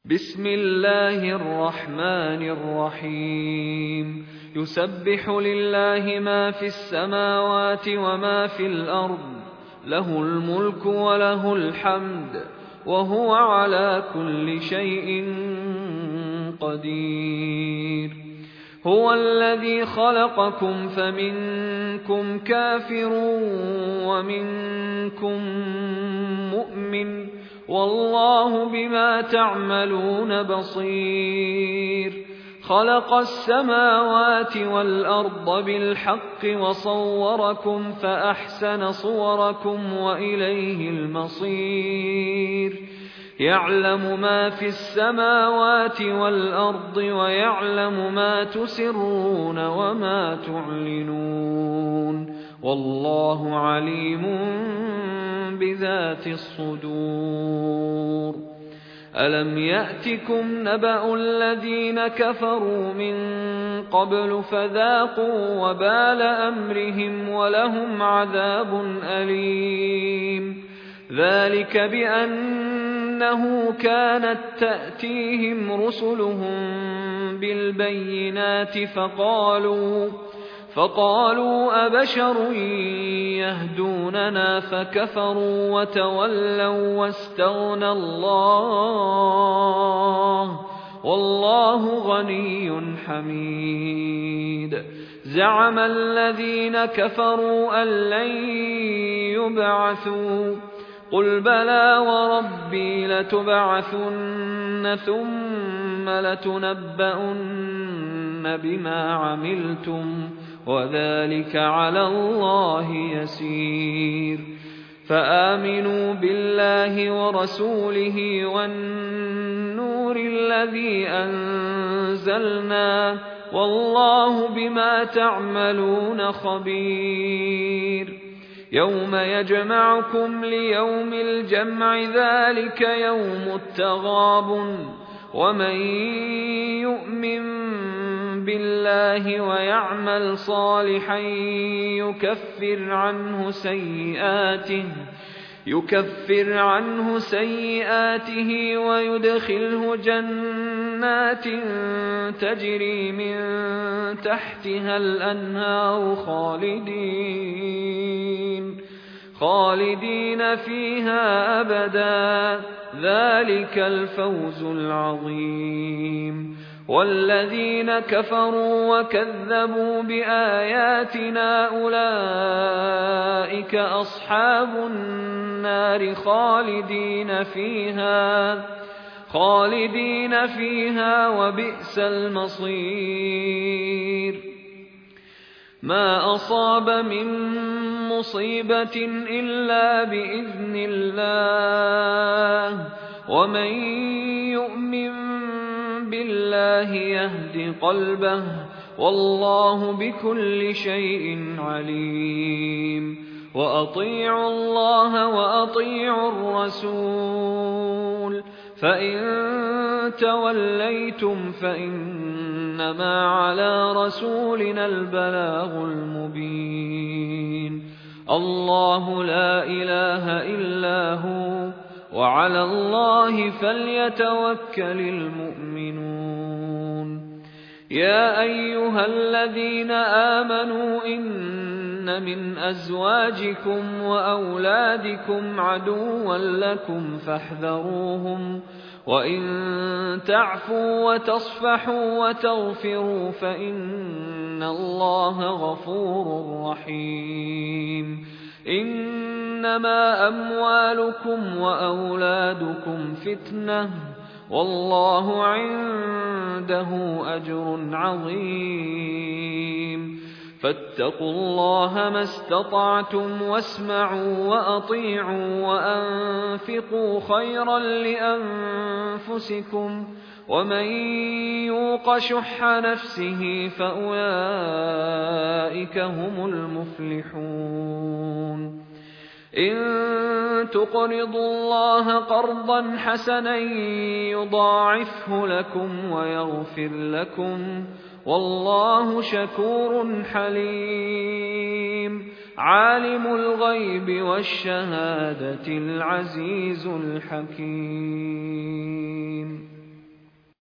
بسم الله الرحمن الرحيم يسبح لله ما في السماوات وما في الأرض له الملك وله الحمد وهو على كل شيء قدير هو الذي خلقكم فمنكم كافر ومنكم مؤمن والله بما تعملون بصير خلق السماوات والأرض بالحق وصوركم فأحسن صوركم وإليه المصير يعلم ما في السماوات والأرض ويعلم ما تسرون وما تعلنون والله عليم بذات الصدور ألم يأتكم نبأ الذين كفروا من قبل فذاقوا وبال أمرهم ولهم عذاب أليم ذلك بأنه كانت تأتيهم رسلهم بالبينات فقالوا أبشر يهدوننا فكفروا وتولوا واستغنى الله والله غني حميد زعم الذين كفروا أن لن يبعثوا قل بلى وربي لتبعثن ثم لتنبؤن بما عملتم وذلك على الله يسير فآمنوا بالله ورسوله والنور الذي أنزلنا والله بما تعملون خبير يوم يجمعكم ليوم الجمع ذلك يوم التغابن ومن يؤمن بالله ويعمل صالحا يكفر عنه سيئاته ويدخله جنات تجري من تحتها الأنهار خالدين فيها أبدا ذلك الفوز العظيم والذين كفروا وكذبوا بآياتنا أولئك أصحاب النار خالدين فيها وبئس المصير ما أصاب من مصيبة إلا بإذن الله ومن يؤمن بالله يهد قلبه والله بكل شيء عليم وأطيعوا الله وأطيعوا الرسول فإن توليتم فإنما على رسولنا البلاغ المبين الله لا إله إلا هو وعلى الله فليتوكل المؤمنون يا أيها الذين آمنوا إن من أزواجكم وأولادكم عدوا لكم فاحذروهم وإن تعفوا وتصفحوا وتغفروا فإن الله غفور رحيم إنما أموالكم وأولادكم فتنة والله عنده أجر عظيم فاتقوا الله ما استطعتم واسمعوا وأطيعوا وأنفقوا خيرا لأنفسكم ومن يوق شح نفسه فأولئك هم المفلحون إن تقرضوا الله قرضا حسنا يضاعفه لكم ويغفر لكم والله شكور حليم عالم الغيب والشهادة العزيز الحكيم